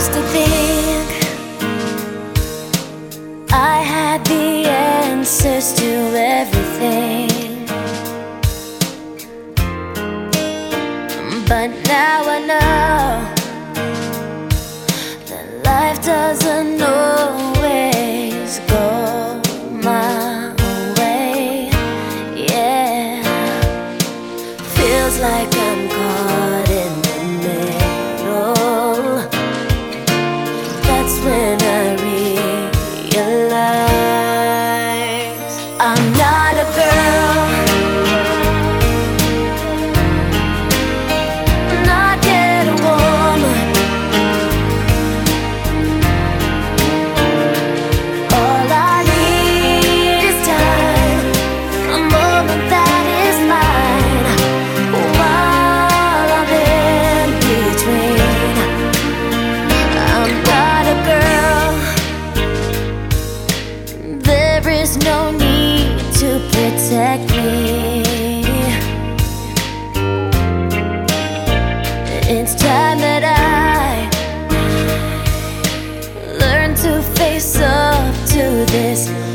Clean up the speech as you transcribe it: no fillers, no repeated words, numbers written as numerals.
used to think I had the answers to everything, but now I know that life doesn't always go my way. Yeah, feels like I'm caught in the middle. That's when I realize I'm not a girl, not yet a woman. All I need is time, a moment that is mine. While I'm in between, I'm not a girl. There is no need to protect me. It's time that I learn to face up to this